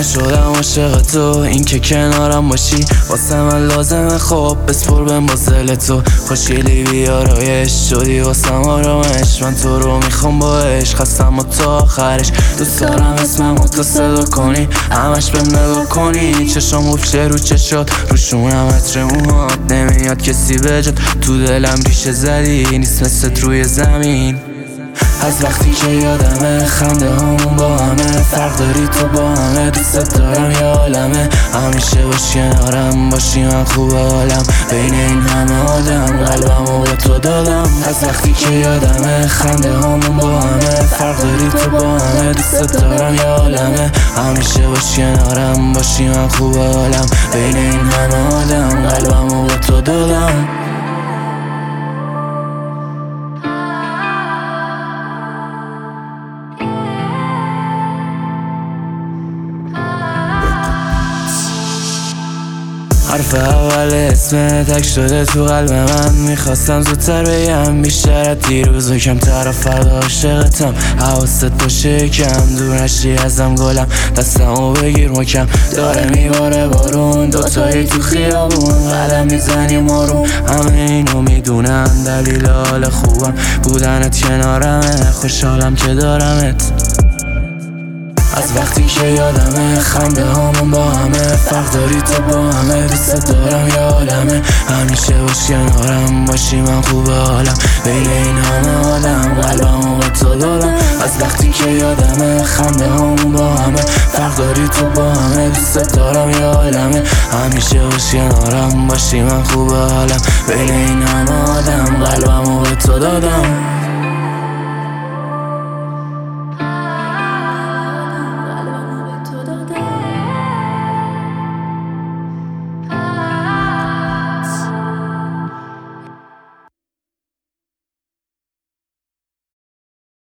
شدم عاشق تو، این که کنارم باشی واسه من لازمه. خب بسپر به مزل تو، خوشگلی بیارایش شدی واسم آرامش. من تو رو میخوام با عشق، خستم و تا آخرش. دوست دارم اسممو تو صدا کنی، همش بهم نگاه کنی. چشام افشه رو چشات، روشونم عطر موهات. نمیاد کسی بجات، تو دلم ریشه زدی، نیست مثل روی زمین. از وقتی که یادمه خنده همون با همه، فرق داری تو با همه. دوست دارم یه عالمه، همیشه باش کنارم باشی، من خوب حالم. بین این همه آدم قلبمو به تو دادم. از وقتی که یادمه خنده همون با همه، فرق داری تو با همه. دوست دارم یه عالمه، همیشه باش کنارم باشی، من خوب حالم. بین این همه آدم قلبمو به تو دادم. حرف اول اسم تک شده تو قلب من، میخواستم زودتر بگم بیشتر از دیروز و کمتر. فردا عاشقتم، حواست باشه کم دور نشی ازم گلم. دستمو بگیر محکم، داره میباره بارون، دوتایی تو خیابون قدم میزنیم آروم. همه اینو میدونن دلیل حال خوبم بودنت کنارمه، خوشحالم که دارمت. از وقتی که یادمه خنده همون با همه، فرق داری تو با همه. دوست دارم یه عالمه، همیشه باش کنارم باشی، من خوب حالم. بین این همه آدم قلبمو به تو دادم. از وقتی که یادمه خنده همون با همه، فرق داری تو با همه. دوست دارم یه عالمه، همیشه باش کنارم باشی، من خوب حالم. بین این همه آدم قلبمو به تو دادم.